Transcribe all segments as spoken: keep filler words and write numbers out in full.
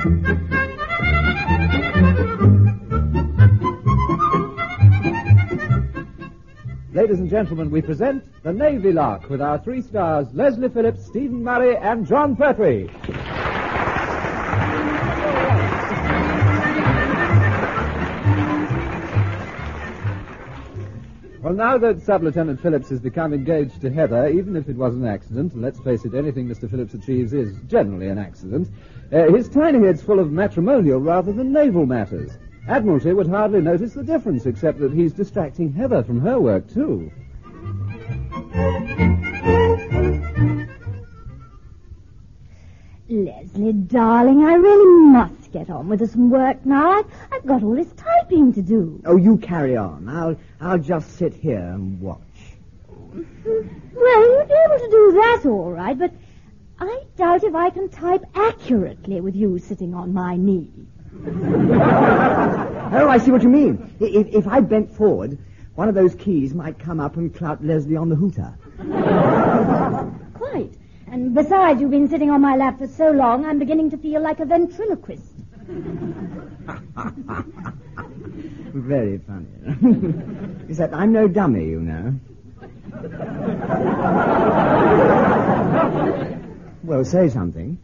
Ladies and gentlemen, we present The Navy Lark with our three stars, Leslie Phillips, Stephen Murray, and John Pertwee. Well, now that Sub-Lieutenant Phillips has become engaged to Heather, even if it was an accident, and let's face it, anything Mister Phillips achieves is generally an accident, uh, his tiny head's full of matrimonial rather than naval matters. Admiralty would hardly notice the difference, except that he's distracting Heather from her work, too. Leslie, darling, I really must get on with some work now. I've, I've got all this typing to do. Oh, you carry on. I'll I'll just sit here and watch. Well, you'd be able to do that all right, but I doubt if I can type accurately with you sitting on my knee. Oh, I see what you mean. If, if I bent forward, one of those keys might come up and clout Leslie on the hooter. Quite. And besides, you've been sitting on my lap for so long, I'm beginning to feel like a ventriloquist. Very funny. Except I'm no dummy, you know. Well, say something.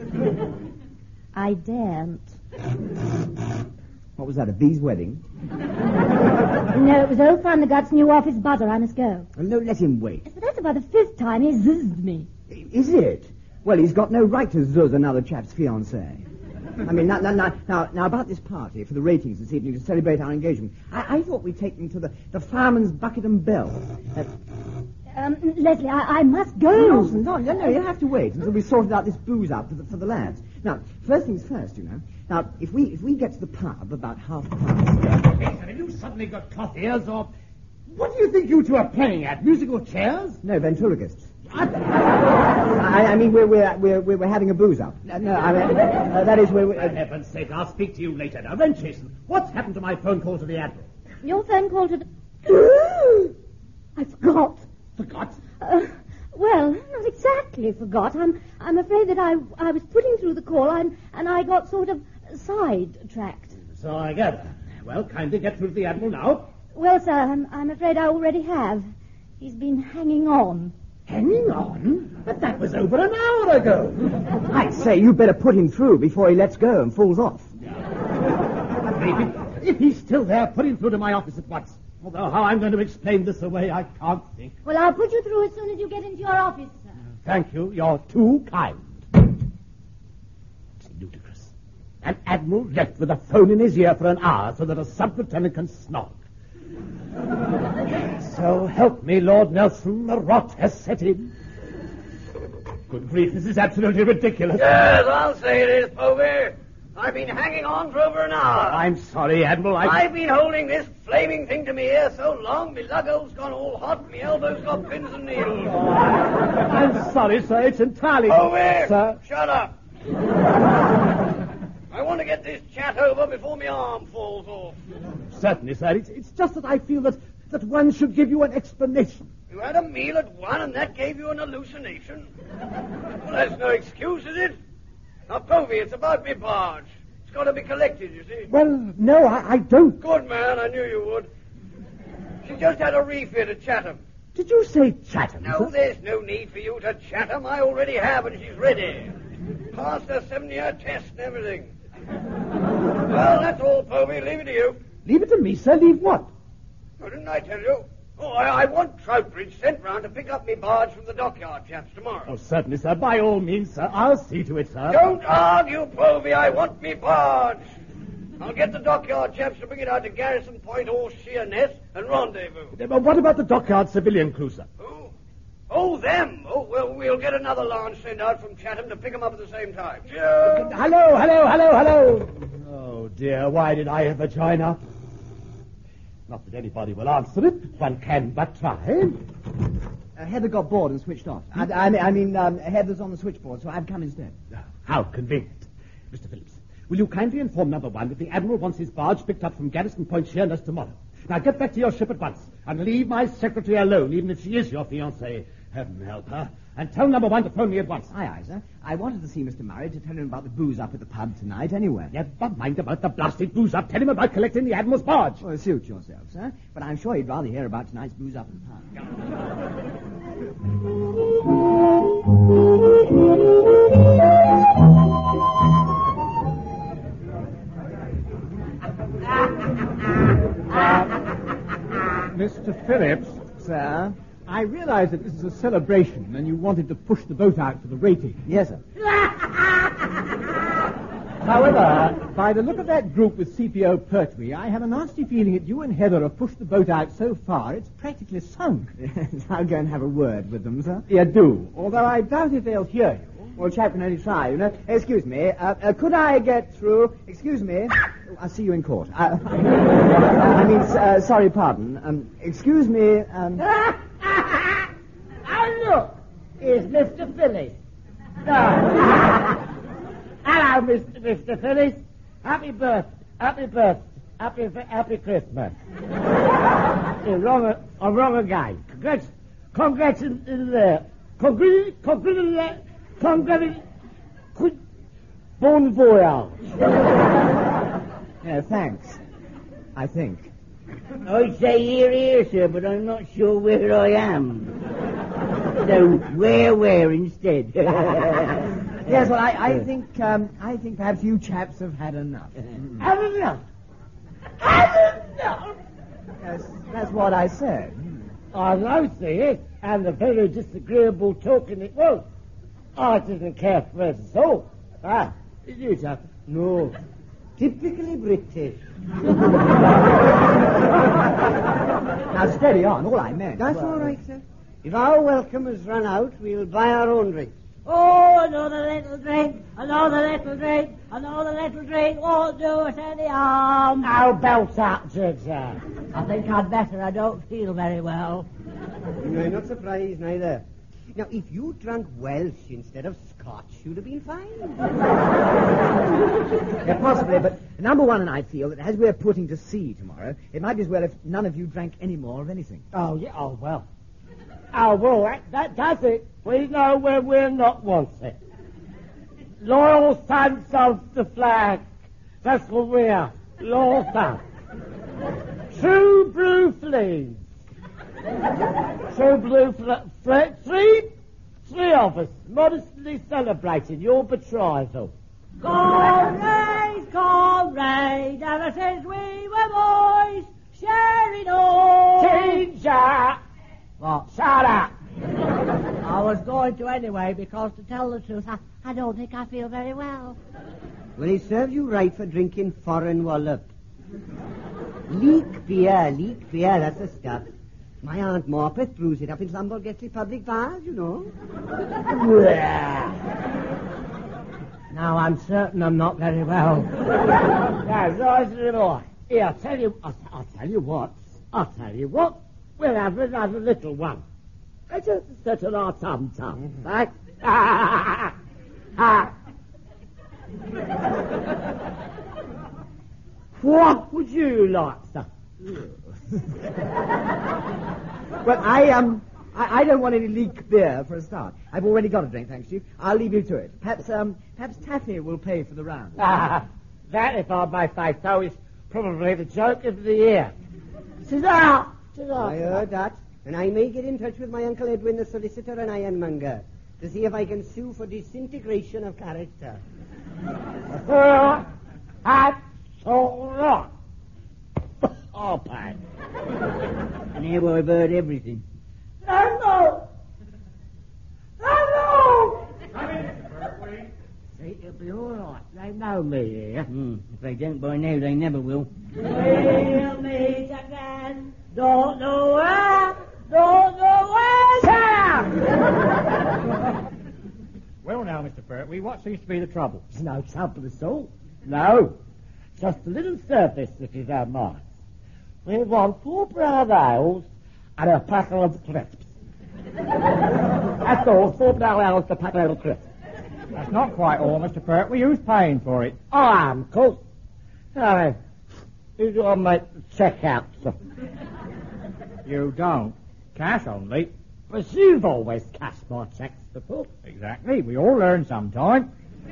I daren't. What was that, a bee's wedding? No, it was old Thundergut's new office butter. I must go. Well, no, let him wait. But that's about the fifth time he's zizzed me. Is it? Well, he's got no right to zuzz another chap's fiancée. I mean, now, now, now, now, about this party for the ratings this evening to celebrate our engagement, I, I thought we'd take them to the, the Fireman's Bucket and Bell. Uh, um, Leslie, I, I must go. No, no, no, no, you have to wait until we've sorted out this booze out for the, for the lads. Now, first things first, you know. Now, if we if we get to the pub about half past... Hey, have you suddenly got cloth ears, or... What do you think you two are playing at? Musical chairs? No, ventriloquists. I, I mean, we're, we're, we're, we're having a booze up. No, I mean, uh, that is where we... For heaven's sake, I'll speak to you later. Now, then, Jason, what's happened to my phone call to the Admiral? Your phone call to the... I forgot. Forgot? Uh, well, not exactly forgot. I'm I'm afraid that I I was putting through the call and, and I got sort of sidetracked. So I gather. Well, kindly get through to the Admiral now. Well, sir, I'm, I'm afraid I already have. He's been hanging on. Hanging on? But that was over an hour ago. I say, you better put him through before he lets go and falls off. Maybe. If he's still there, put him through to my office at once. Although how I'm going to explain this away, I can't think. Well, I'll put you through as soon as you get into your office, sir. Thank you. You're too kind. It's ludicrous. An admiral left with a phone in his ear for an hour so that a sub-lieutenant can snog. So help me, Lord Nelson, the rot has set in. Good grief, this is absolutely ridiculous. Yes, I'll say it is, Povey. I've been hanging on for over an hour. I'm sorry, Admiral. I... I've been holding this flaming thing to me ear so long, me luggo's gone all hot, me elbow's got pins and needles. I'm sorry, sir. It's entirely... Povey, sir. Shut up. I want to get this chat over before my arm falls off. Certainly, sir. It's, it's just that I feel that, that one should give you an explanation. You had a meal at one and that gave you an hallucination? Well, that's no excuse, is it? Now, Povey, it's about me barge. It's got to be collected, you see. Well, no, I, I don't. Good man, I knew you would. She just had a refit at Chatham. Did you say Chatham? No, sir? there's no need for you to Chatham. I already have, and she's ready. Passed her seven-year test and everything. Well, that's all, Povey. Leave it to you. Leave it to me, sir. Leave what? Oh, didn't I tell you? Oh, I, I want Troutbridge sent round to pick up me barge from the dockyard chaps tomorrow. Oh, certainly, sir. By all means, sir. I'll see to it, sir. Don't argue, Povey. I want me barge. I'll get the dockyard chaps to bring it out to Garrison Point or Sheerness and rendezvous. But what about the dockyard civilian crew, sir? Who? Oh, them. Oh, well, we'll get another launch sent out from Chatham to pick them up at the same time. Cheers. Hello, hello, hello, hello. Oh, dear. Why did I ever join up? Not that anybody will answer it. One can but try. Uh, Heather got bored and switched off. I, I mean, I mean um, Heather's on the switchboard, so I've come instead. How convenient. Mister Phillips, will you kindly inform number one that the Admiral wants his barge picked up from Garrison Point Sheerness tomorrow? Now get back to your ship at once and leave my secretary alone, even if she is your fiancée. Heaven help her. And tell number one to phone me at once. Aye, aye, sir. I wanted to see Mister Murray to tell him about the booze up at the pub tonight anyway. Never mind about the blasted booze up. Tell him about collecting the Admiral's barge. Well, suit yourself, sir. But I'm sure he'd rather hear about tonight's booze up at the pub. Mister Phillips, Sir? I realize that this is a celebration and you wanted to push the boat out for the rating. Yes, sir. However, by the look of that group with C P O Pertwee, I have a nasty feeling that you and Heather have pushed the boat out so far it's practically sunk. I'll go and have a word with them, sir. Yeah, do. Although I doubt if they'll hear you. Well, chap can only try, you know. Excuse me. Uh, uh, could I get through? Excuse me. I'll see you in court. Uh, I mean, uh, sorry, pardon. Um, excuse me. Um... Oh, look. Here's Mister Phillips. No. Hello, Mister Mister Phillips. Happy birth, happy birth, happy happy Christmas. You're wrong. I'm wrong again. Congrats, congrats in, in there. Congrats, congrats, congrats. Bon voyage. Yeah, thanks. I think. I say here, here, sir, but I'm not sure where I am. So where, where instead? Yes, well, I, I think, um, I think perhaps you chaps have had enough. Have enough. Have enough. Yes, that's what I said. I know, see, and a very disagreeable talking it was. I didn't care for it at all. Ah, did you, chap? No. Typically British. Now, steady on, all I meant. That's well, all right, sir. If our welcome has run out, we'll buy our own drinks. Oh, another little drink, another little drink, another little drink won't do us any harm. Now, belt up, sir. I think I'd better. I don't feel very well. I'm not surprised, neither. Now, if you drank Welsh instead of Scotch, you'd have been fine. Yeah, possibly, but number one and I feel that as we're putting to sea tomorrow, it might be as well if none of you drank any more of anything. Oh, yeah, oh, well. Oh, well, that, that does it. We know where we're not wanted. Loyal sons of the flag. That's what we are. Loyal sons. True blue fleas. True blue fl- fl- Three, three of us modestly celebrating your betrothal. Comrades, comrades, ever since we were boys, sharing all. Ginger! What? Shut up! I was going to anyway, because to tell the truth, I, I don't think I feel very well. Well, he serves you right for drinking foreign wallop. Leek beer, leek beer, that's the stuff. My Aunt Morpeth brews it up in Slumbergetsley public bars, you know. Now I'm certain I'm not very well. Now, rise to the boy. Here, I'll tell you, I'll, I'll tell you what. I'll tell you what. We'll have another little one. Let's just settle our tum-tum, right? What would you like, sir? Well, I, um, I, I don't want any leek beer for a start. I've already got a drink, thanks to you. I'll leave you to it. Perhaps, um, perhaps Taffy will pay for the round. Ah, that, if I may say so, is probably the joke of the year. Cesar! Cesar! I heard that. And I may get in touch with my Uncle Edwin, the solicitor and ironmonger, to see if I can sue for disintegration of character. Uh, that's all right. I'll pay. And here I've heard everything. Hello! Hello! Come in, Berkeley. See, it'll be all right. They know me here. Hmm. If they don't by now, they never will. We'll meet again. Don't know where. Don't know where. Shut up! Well, now, Mister Pertwee, what seems to be the trouble? There's no trouble at all. No. Just a little service, if you don't mind. We want four brown ales and a packet of crisps. That's all, four brown ales and a packet of crisps. That's not quite all, Mister Pertwee. Who's paying for it? I am, of course. Now, who do I make the check out, sir? You don't. Cash only. But you've always cashed my checks before. Exactly. We all learn sometime.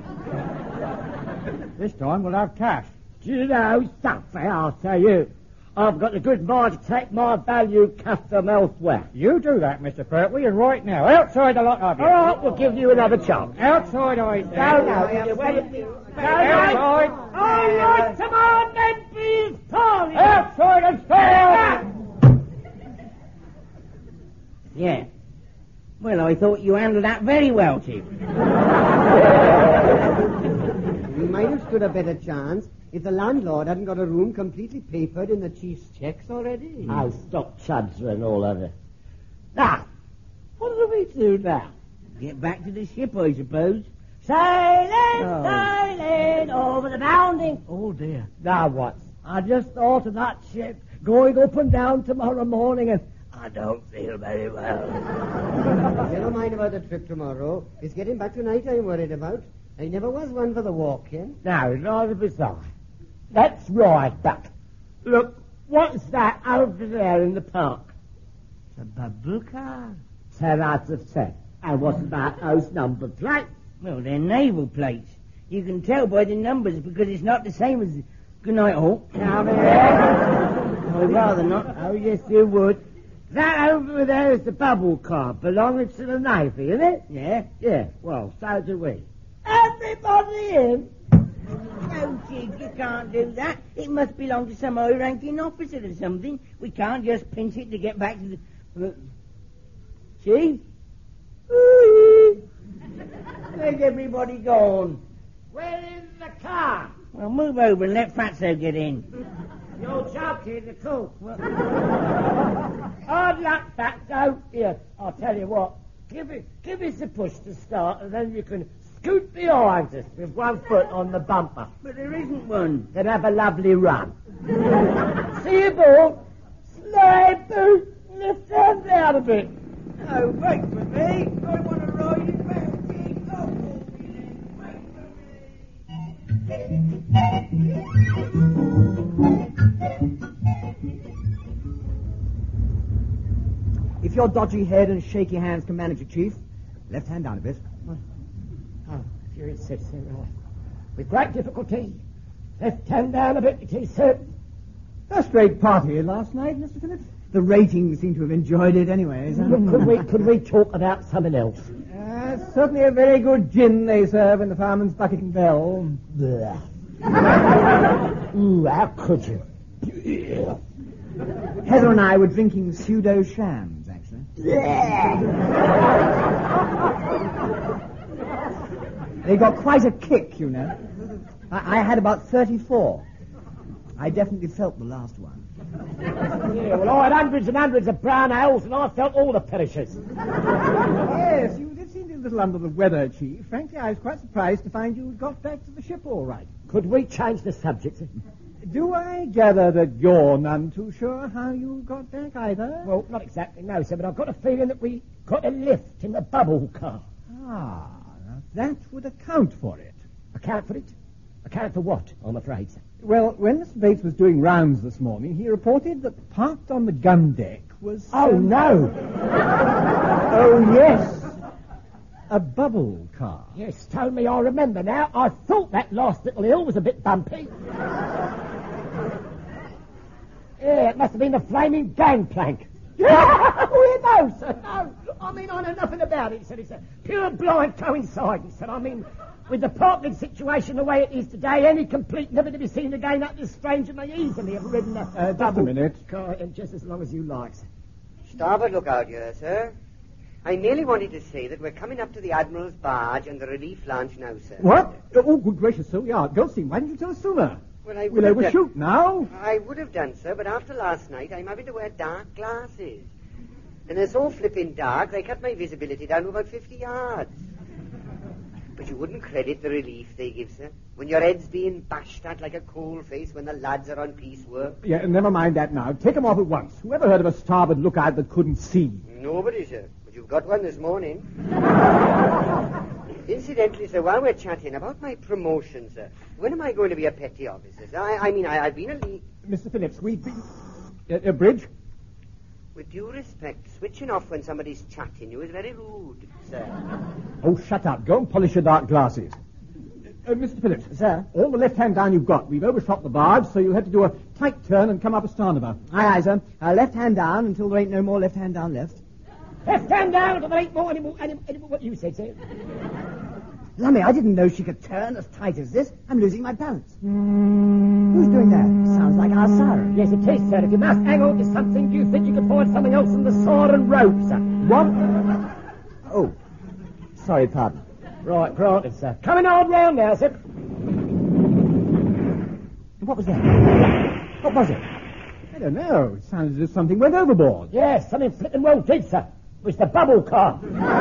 This time we'll have cash. Do you know something, I'll tell you? I've got a good mind to take my valued custom elsewhere. You do that, Mister Pertwee, and right now. Outside the lot of you. All right, we'll give you another chance. Outside, I say. No, no, you wait. Outside. All right, tomorrow, then, please, Polly. Outside and stay. Yeah. Well, I thought you handled that very well, Chief. We might have stood a better chance if the landlord hadn't got a room completely papered in the chief's checks already. I'll stop chudsering all over. Now, what do we do now? Get back to the ship, I suppose. Sailing, Oh. sailing over the bounding. Oh, dear. Now what? I just thought of that ship going up and down tomorrow morning, and I don't feel very well. Never mind about the trip tomorrow. It's getting back tonight I'm worried about. I never was one for the walk-in. Now, neither was I. Let's ride back. Look, what's that over there in the park? It's a bubble car. Ten out of ten. And what's that house number plate? Well, they're naval plates. You can tell by the numbers because it's not the same as... Good night, all. Now, there. I'd rather not. Oh, yes, you would. That over there is the bubble car belonging to the Navy, isn't it? Yeah? Yeah, well, so do we. Everybody in? No, Chief, you can't do that. It must belong to some high-ranking officer or something. We can't just pinch it to get back to the... Uh, Chief? Where's everybody gone? We're in the car. Well, move over and let Fatso get in. You're joking, the cook. Hard luck, Fatso. Here, I'll tell you what. Give it, give us a push to start, and then you can scoot behind us with one foot on the bumper. But there isn't one. Then have a lovely run. See you, ball. Slide boot. Lift hands out a bit. Oh, wait for me. I want to ride it back. Chief. Oh, wait If your dodgy head and shaky hands can manage it, Chief, left hand down a bit. Oh, if you insist, sir. Uh, with great difficulty. Left hand down a bit, please, sir. First rate party last night, Mister Phillips. The ratings seem to have enjoyed it anyway. Could we, could we talk about something else? Uh, certainly a very good gin they serve in the Fireman's Bucket and Bell. Blech. Ooh, how could you? Heather and I were drinking pseudo shams, actually. They got quite a kick, you know. I, I had about thirty-four. I definitely felt the last one. Yeah, well, I had hundreds and hundreds of brown ales, and I felt all the perishes. Yes, you did seem to be a little under the weather, Chief. Frankly, I was quite surprised to find you got back to the ship all right. Could we change the subject? Do I gather that you're none too sure how you got back either? Well, not exactly, no, sir, but I've got a feeling that we got a lift in the bubble car. Ah, now that would account for it. Account for it? Account for what, I'm afraid, sir? Well, when Mister Bates was doing rounds this morning, he reported that parked on the gun deck was... Oh, um, no! Oh, yes. A bubble car. Yes, told me I remember now. I thought that last little hill was a bit bumpy. Yeah, it must have been the flaming gangplank. Oh, no, sir, no. I mean, I know nothing about it, he said. It's a pure blind coincidence, and I mean, with the parking situation the way it is today, any complete never to be seen again, that this stranger may easily have ridden a Uh, just a bubble minute. car, and just as long as you like, sir. Starboard lookout here, sir. I merely wanted to say that we're coming up to the Admiral's barge and the relief launch now, sir. What? Oh, good gracious, so we are. Goldstein, why didn't you tell us sooner? Well, I would We'll have done... overshoot now. I would have done, sir, but after last night, I'm having to wear dark glasses. And they're so flipping dark, they cut my visibility down to about fifty yards. But you wouldn't credit the relief they give, sir. When your head's being bashed at like a coal face when the lads are on piece work. Yeah, never mind that now. Take them off at once. Whoever heard of a starboard lookout that couldn't see? Nobody, sir. But you've got one this morning. Incidentally, sir, while we're chatting about my promotion, sir, when am I going to be a petty officer, sir? I, I mean, I, I've been a lead... Mister Phillips, we've been... Uh, uh, Bridge? With due respect, switching off when somebody's chatting you is very rude, sir. Oh, shut up. Go and polish your dark glasses. Uh, Mister Phillips. Sir? All the left hand down you've got. We've overshot the barge, so you had to do a tight turn and come up a starboard. Aye, aye, sir. Uh, left hand down until there ain't no more left hand down left. Left hand down until there ain't more anymore, anymore, anymore. What you said, sir? Lummy, I didn't know she could turn as tight as this. I'm losing my balance. Mm. Who's doing that? Sounds like our siren. Yes, it is, sir. If you must hang on to something, do you think you can find something else than the sword and rope, sir? What? Oh. Sorry, pardon. Right, granted, sir. Coming on round now, sir. What was that? What was it? I don't know. It sounded as if something went overboard. Yes, something flipping well did, sir. It was the bubble car.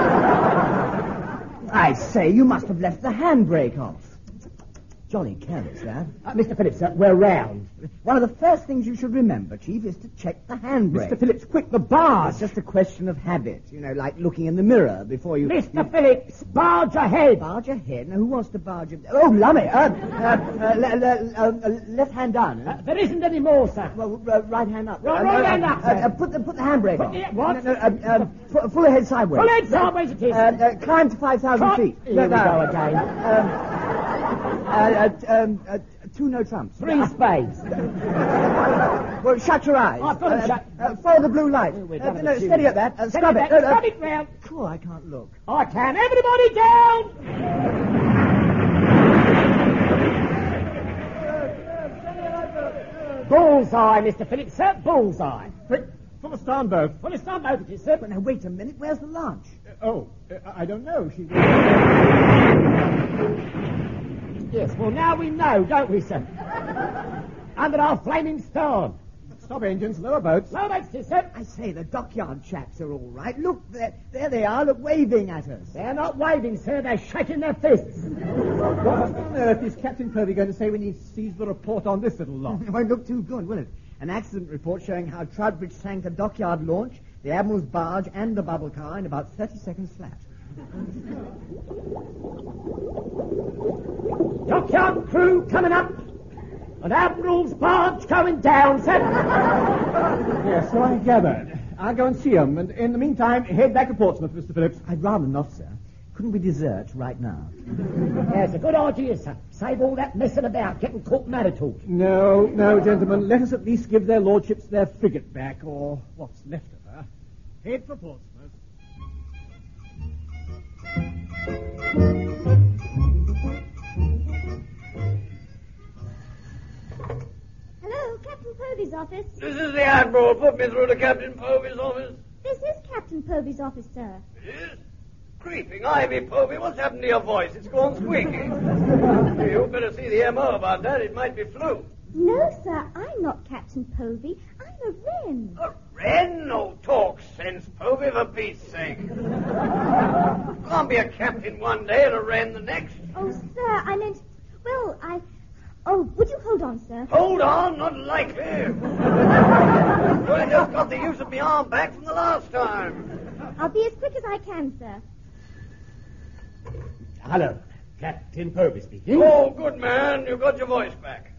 I say, you must have left the handbrake off. Jolly careless, lad. Uh, Mister Phillips, sir, we're round. One of the first things you should remember, Chief, is to check the handbrake. Mister Phillips, quick, the barge! It's just a question of habit. You know, like looking in the mirror before you... Mister you... Phillips, barge ahead! Barge ahead? Now, who wants to barge... A... Oh, lummy! Uh, uh, uh, le- le- uh, uh, left hand down. Uh, there isn't any more, sir. Well, uh, right hand up. Right, uh, right uh, hand up, uh, sir. Uh, put, the, put the handbrake Put on. the- what? No, no, uh, um, fu- full ahead sideways. Full ahead sideways it is. Uh, uh, climb to five thousand Cut. feet. Here we go again. Um, uh, uh, um, uh, two no trumps. Three spades. Well, shut your eyes. I've got them uh, shut. Uh, follow the blue light. Oh, we're Uh, done with no, the tune. steady at that. Uh, Steady scrub at it. that. Uh, uh, Scrub it round. Cool, I can't look. I can. Everybody down! Bullseye, Mister Phillips, sir. Bullseye. Quick, full of starboard. Well, it's not both of you, sir. But now, wait a minute. Where's the launch? Uh, oh, uh, I don't know. She... Yes, well, now we know, don't we, sir? Under our flaming stone. Stop engines, lower boats. Lower boats, dear sir. I say, the dockyard chaps are all right. Look, there, there they are. Look, waving at us. They're not waving, sir. They're shaking their fists. What on earth is Captain Purvey going to say when he sees the report on this little lot? It won't look too good, will it? An accident report showing how Troutbridge sank a dockyard launch, the Admiral's barge, and the bubble car in about thirty seconds flat. Dockyard crew coming up. And Admiral's barge going down, sir. Yes, so I gathered. I'll go and see him, and in the meantime, head back to Portsmouth, Mister Phillips. I'd rather not, sir. Couldn't we desert right now? Yes, a good idea, sir. Save all that messing about, getting caught manitoured. No, no, gentlemen. Let us at least give their lordships their frigate back, or what's left of her. Head for Portsmouth. Hello, Captain Povey's office. This is the Admiral. Put me through to Captain Povey's office. This is Captain Povey's office, sir. It is? Creeping Ivy, Povey, what's happened to your voice? It's gone squeaky. You better see the M O about that. It might be flu. No, sir, I'm not Captain Povey. I'm a wren. A wren? No, talk sense, Povey, for Pete's sake. Can't be a captain one day and a wren the next. Oh, sir, I meant... Well, I... Oh, would you hold on, sir? Hold on, not likely. Well, I just got the use of my arm back from the last time. I'll be as quick as I can, sir. Hello, Captain Povey speaking. Oh, good man, you've got your voice back.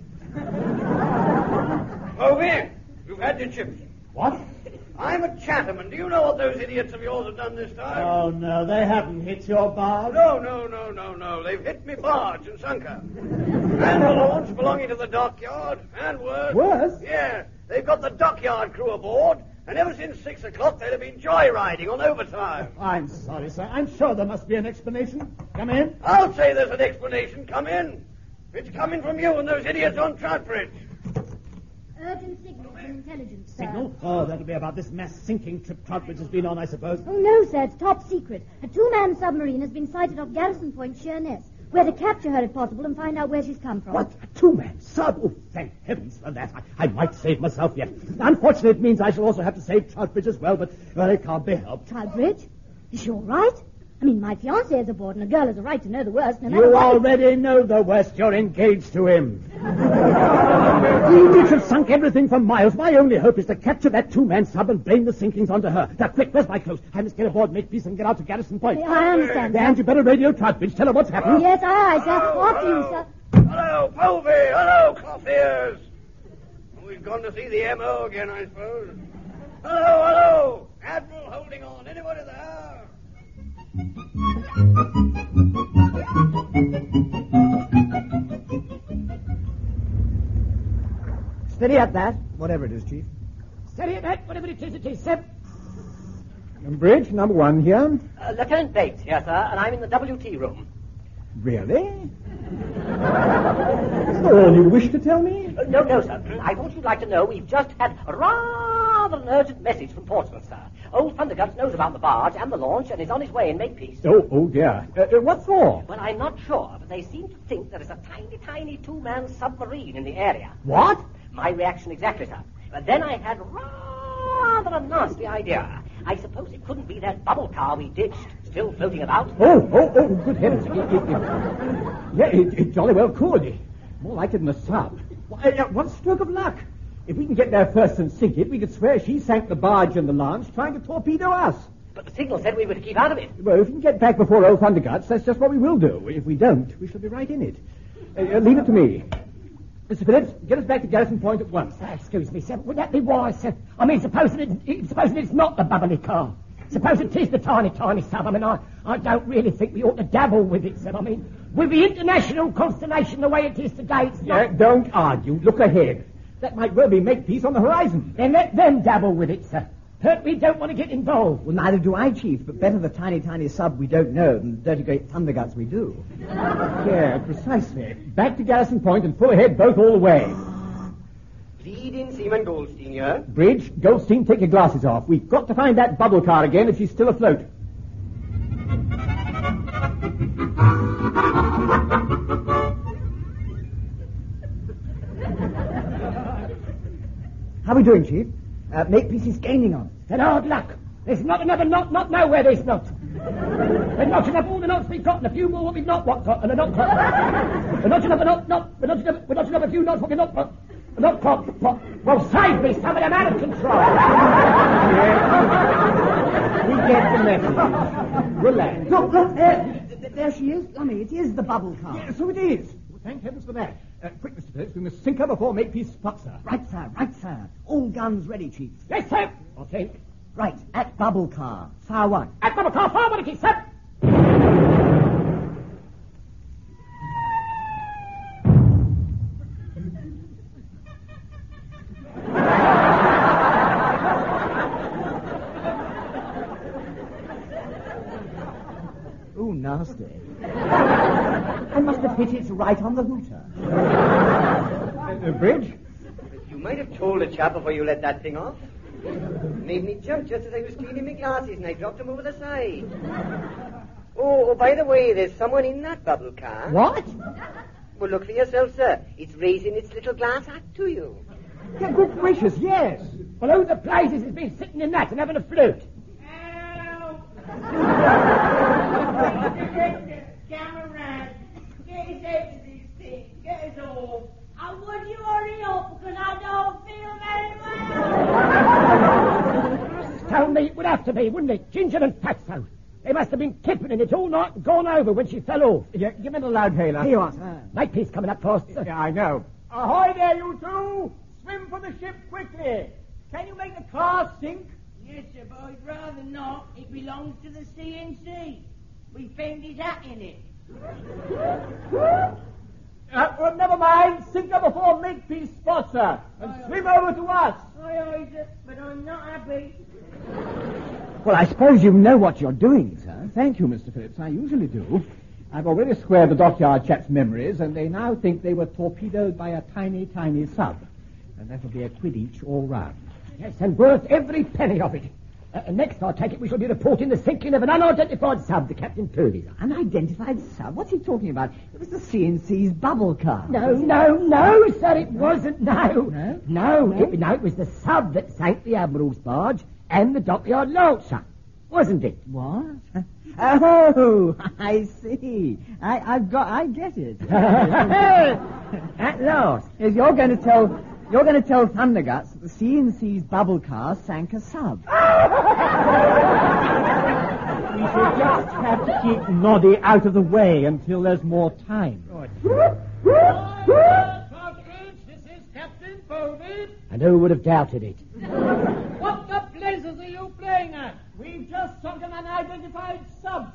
Povey, you've had your chips. What? I'm a Chatterman. Do you know what those idiots of yours have done this time? Oh, no, they haven't hit your barge. No, no, no, no, no. They've hit me barge and sunk her. And the launch belonging to the dockyard. And worse. Worse? Yeah. They've got the dockyard crew aboard. And ever since six o'clock, they'd have been joyriding on overtime. I'm sorry, sir. I'm sure there must be an explanation. Come in. I'll say there's an explanation. Come in. It's coming from you and those idiots on Troutbridge. Urgent signal from intelligence, sir. Signal? Oh, that'll be about this mass sinking trip Troutbridge has been on, I suppose. Oh, no, sir, it's top secret. A two-man submarine has been sighted off Garrison Point, Sheerness. We're to capture her if possible and find out where she's come from. What? A two-man sub? Oh, thank heavens for that. I, I might save myself yet. Unfortunately, it means I shall also have to save Troutbridge as well, but, well, it can't be helped. Troutbridge? Is she all right? I mean, my fiancé is aboard, and a girl has a right to know the worst, no matter You what. already know the worst. You're engaged to him. The idiots have sunk everything for miles. My only hope is to capture that two-man sub and blame the sinkings onto her. Now, quick, where's my clothes? I must get aboard, make peace, and get out to Garrison Point. I understand, sir. And you better radio Troutbridge. Tell her what's happened. Yes, aye, aye, sir. After you, sir. Hello, Povey. Hello, cloth ears. We've gone to see the M O again, I suppose. Hello, hello! Admiral holding on. Anybody there? Steady at that, whatever it is, Chief. Steady at that, whatever it is, it is, sir. Bridge, number one here. Uh, Lieutenant Bates here, sir, and I'm in the W T room. Really? Is that all you wish to tell me? Uh, no, no, sir. I thought you'd like to know we've just had a rather an urgent message from Portsmouth, sir. Old Thunderguts knows about the barge and the launch and is on his way in Makepeace. Oh, oh dear. Uh, uh, what for? Well, I'm not sure, but they seem to think there is a tiny, tiny two-man submarine in the area. What? My reaction exactly, sir. But then I had rather a nasty idea. I suppose it couldn't be that bubble car we ditched, still floating about. Oh, oh, oh, good heavens. It, it, it, yeah, it, it jolly well could. More like it than a sub. Well, uh, one stroke of luck. If we can get there first and sink it, we could swear she sank the barge and the launch trying to torpedo us. But the signal said we were to keep out of it. Well, if we can get back before old Thunderguts, that's just what we will do. If we don't, we shall be right in it. Uh, uh, leave it to me. Mister Phillips, get us back to Garrison Point at once. Uh, excuse me, sir. Would that be wise, sir? I mean, supposing, it, it, supposing it's not the bubbly car. Suppose it is the tiny, tiny sub. I mean, I, I don't really think we ought to dabble with it, sir. I mean, with the international consternation the way it is today, it's not... Yeah, don't argue. Look ahead. That might well be Makepeace on the horizon. Then let them dabble with it, sir. But we don't want to get involved. Well, neither do I, Chief, but better the tiny, tiny sub we don't know than the dirty great Thunderguts we do. Yeah, precisely. Back to Garrison Point and full ahead both all the way. Lead in Seaman Goldstein, here. Bridge, Goldstein, take your glasses off. We've got to find that bubble car again if she's still afloat. How are we doing, Chief? Uh, Makepeace is gaining on us. Then hard luck. There's not another knot, not nowhere there's not. We're notching up all the knots we've got and a few more what we've not what got and a not got. We're notching up a knot, not, we're notching up, we're notching up a few knots what we've not got. Not got, what? Well, save me, some of them out of control. Yeah. We get the message. Relax. Look, look, there, th- there she is. Lummy, it is the bubble car. Yeah, so it is. Well, thank heavens for that. Uh, quick, Mister Phillips, we must sink her before Makepeace spots her. Right, sir, right, sir. All guns ready, Chief. Yes, sir. I think. Right, at bubble car. Fire one. At bubble car, forward, it is, sir. Ooh, nasty. I must have hit it right on the hooter. Uh, uh, Bridge? You might have told a chap before you let that thing off. Made me jump just as I was cleaning my glasses and I dropped them over the side. Oh, oh, by the way, there's someone in that bubble car. What? Well, look for yourself, sir. It's raising its little glass hat to you. Yeah, good gracious, yes. Well, who the blazes has been sitting in that and having a flute? Camarade, get us out of this thing. Get us off. And would you hurry up because I don't feel very well? Tell me it would have to be, wouldn't it? Ginger and Fatso. They must have been kipping in it all night and gone over when she fell off. Yeah, give me the loud hailer. Here you are, sir. Makepeace coming up fast, sir. Yeah, I know. Ahoy there, you two! Swim for the ship quickly. Can you make the car sink? Yes, sir, but I'd rather not. It belongs to the C N C. We found his hat in it. Uh, well, never mind. Sink her before Makepeace spots her. And Aye, swim over to us. Aye, aye, sir, but I'm not happy. Well, I suppose you know what you're doing, sir. Thank you, Mister Phillips. I usually do. I've already squared the dockyard chaps' memories, and they now think they were torpedoed by a tiny, tiny sub. And that'll be a quid each all round. Yes, and worth every penny of it. Uh, next, I take it, we shall be reporting the sinking of an unidentified sub to Captain Purdy's. Unidentified sub? What's he talking about? It was the C N C's bubble car. No, no, no, sir, it wasn't. No. No? No, no? It, no, it was the sub that sank the Admiral's barge and the dockyard launcher. Wasn't it? What? Oh, I see. I, I've got, I get it. At last. Yes, you're going to tell, you're going to tell Thunderguts that the C N C's bubble car sank a sub. We shall just have to keep Noddy out of the way until there's more time. This is Captain Bowden. And who would have doubted it? What the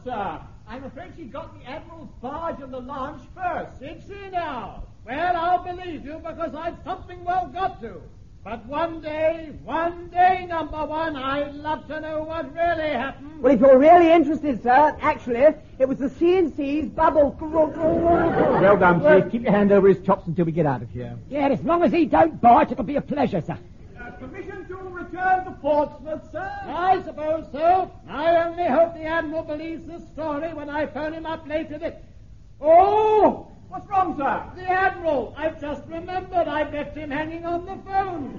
sir. I'm afraid she got the Admiral's barge and the launch first. Did she now? Well, I'll believe you because I've something well got to. But one day, one day, number one, I'd love to know what really happened. Well, if you're really interested, sir, actually, it was the C N C's bubble. Well done, Chief. Keep your hand over his chops until we get out of here. Yeah, as long as he don't bite, it'll be a pleasure, sir. Uh, permission to return to Portsmouth, sir? I suppose so. I only hope the Admiral believes this story when I phone him up later this... Oh! What's wrong, sir? The Admiral. I've just remembered I've left him hanging on the phone.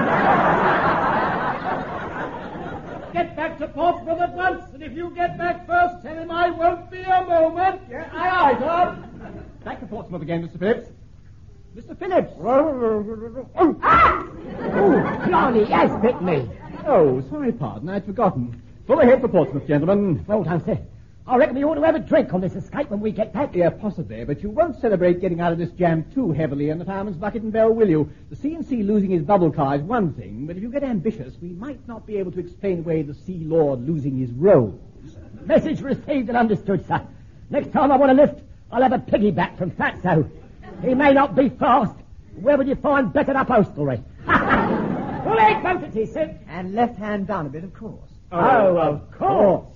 Get back to Portsmouth at once, and if you get back first, tell him I won't be a moment. Yeah, aye, aye, sir. Back to Portsmouth again, Mister Phillips. Mister Phillips! Ah! Oh, blimey, he has bit me. Oh, sorry, pardon, I'd forgotten. Full ahead for Portsmouth, gentlemen. Well done, sir. I reckon we ought to have a drink on this escape when we get back. Yeah, possibly, but you won't celebrate getting out of this jam too heavily in the fireman's bucket and bell, will you? The C N C losing his bubble car is one thing, but if you get ambitious, we might not be able to explain away the Sea Lord losing his rose. Message received and understood, sir. Next time I want to lift, I'll have a piggyback from Fatso. He may not be fast. Where would you find better upholstery? Full eight quantities, sir. And left hand down a bit, of course. Oh, oh of course.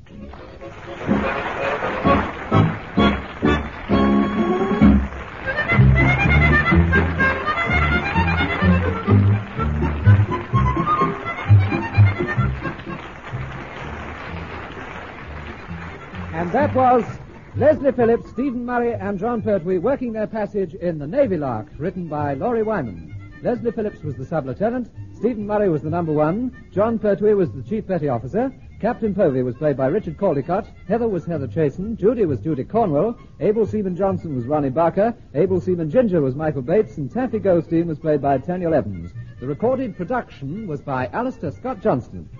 And that was Leslie Phillips, Stephen Murray, and John Pertwee working their passage in The Navy Lark, written by Laurie Wyman. Leslie Phillips was the sub-lieutenant, Stephen Murray was the number one, John Pertwee was the chief petty officer, Captain Povey was played by Richard Caldecott, Heather was Heather Chasen, Judy was Judy Cornwell, Able Seaman Johnson was Ronnie Barker, Able Seaman Ginger was Michael Bates, and Taffy Goldstein was played by Daniel Evans. The recorded production was by Alistair Scott Johnston.